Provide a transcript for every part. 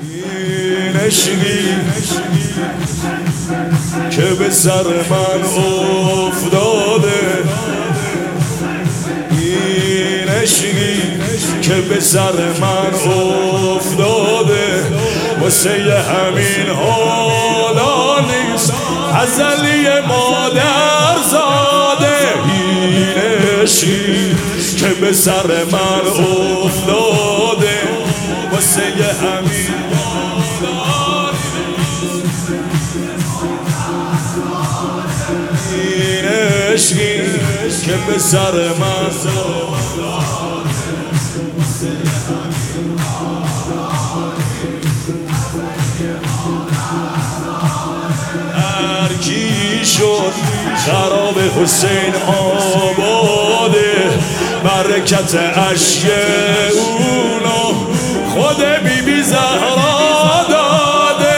این عشقی که به سر من افتاده، این عشقی که به سر من افتاده، واسه همین حالا نیست ازلی مادر زاده. این عشقی که به سر من افتاده، واسه همین حالا نیست. این عشقی که به سر من هرکی شد خراب حسین آباده، برکت اشک اونو خود بی بی زهرا داده.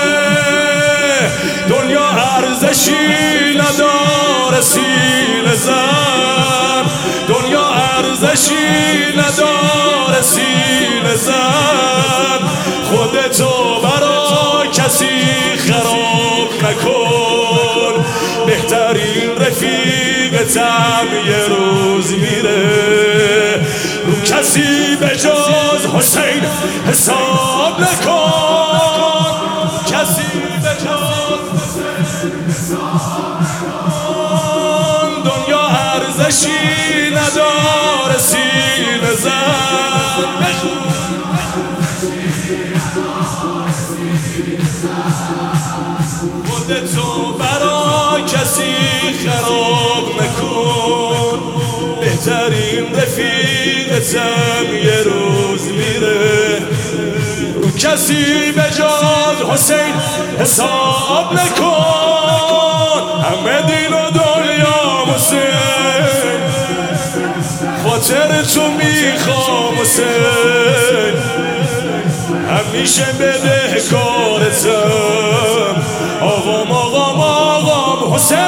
دنیا ارزشی نداره سینه زن، دنیا ارزشی نداره سینه زن. خودتو برا کسی خراب نکن، بهترین رفیقتم یه روز میره. رو کسی به جز حسین حساب نکن، کسی به جز دنیا ارزشی نداره سینه زن. خودتو برا کسی خراب نکن، بهترین رفیقتم یه روز میره. رو کسی به جز حسین حساب نکن، همه دین و دنیا حسین، خاطر تو میخوام حسین، همیشه بدهکارتم. آقام آقام آقام حسین،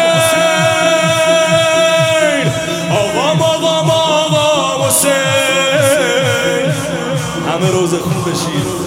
آقام آقام آقام حسین. همه روز خوب بشید.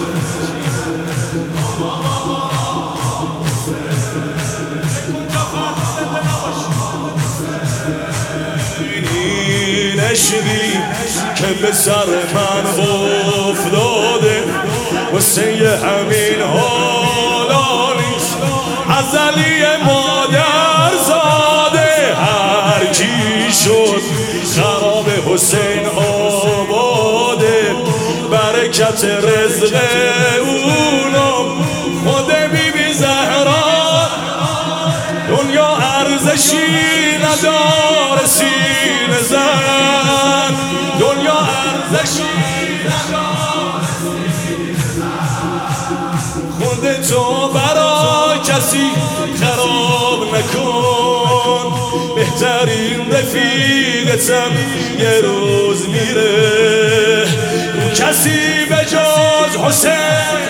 این عشقی که به سر من افتاده، واسه همین حالا نیست ازلی مادر زاده. هر کی شد خراب حسین آباده، برکت رزق اونم خود بی بی زهرا. دنیا ارزشی نداره سینه زن، دنیا ارزشی نداره سینه زن. خودتو برا کسی خراب نکن، بهترین رفیقتم یه روز میره. رو کسی به جز حسین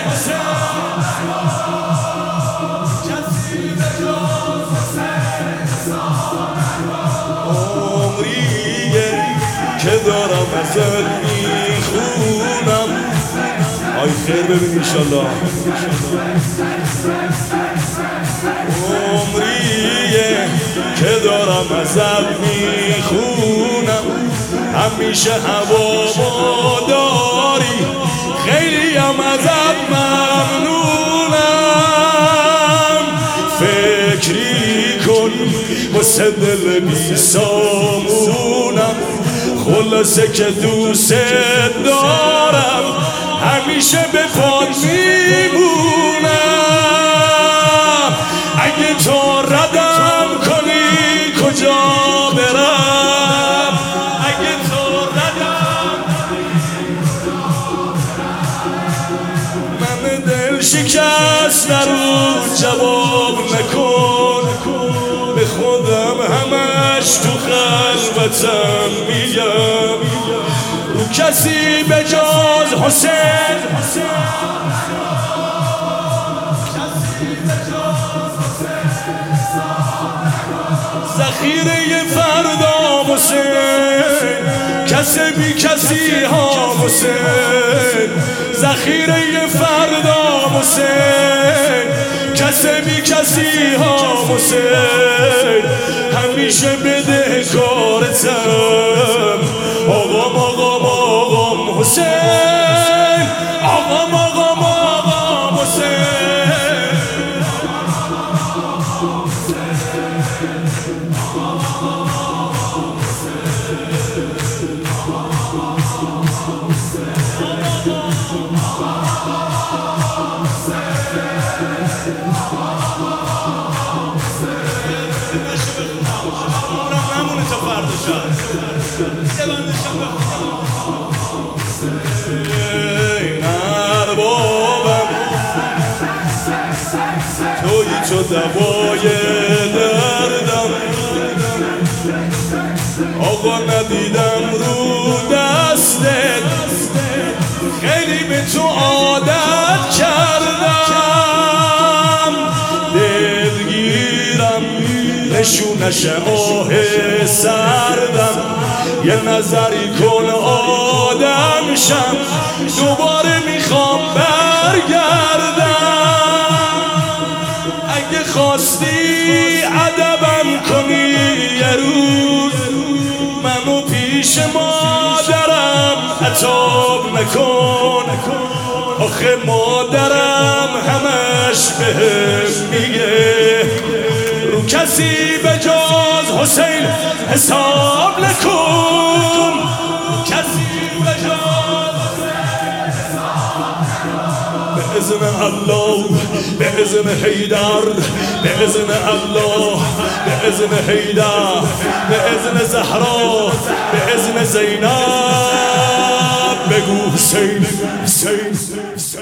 که دارم ازت میخونم. آی خیر ببین انشالله. عمریه که دارم ازت میخونم، همیشه هوامو داری، خیلی هم ازت ممنونم. فکری کن واسه دل بی سامونم، خلاصه که دوست دارم، همیشه به پات میمونم. اگه تو ردم کنی کجا برم، اگه تو ردم من دل شکست نرو جواب نکن. به خودم همش تو خلوتم میگم، رو کسی به جز حسین ذخیره فردا حسین، کسی بی کسی ها حسین، ذخیره فردا حسین، کسی ها حسین، همیشه بده کارتم آقام حسین، آقام حسین. نمونه تا فردا شد یه بندشم این اربابم تویی چو دوای دردم، آقا ندیدم رو دستت خیلی به تو عادت کردم، دلگیرم نشونش آه سردم، یه نظری کن آدم شم دوباره میخوام برگردم، اگه خواستی ادبم کنی یه روز منو پیش مادرم عتاب نکن، آخه مادرم همش بهم میگه رو کسی به جز حسین حساب نکن، کسی به جز به اذن الله، به اذن حیدر، به اذن الله، به اذن حیدر، به اذن زهرا، به اذن زینب، بگو حسین حسین.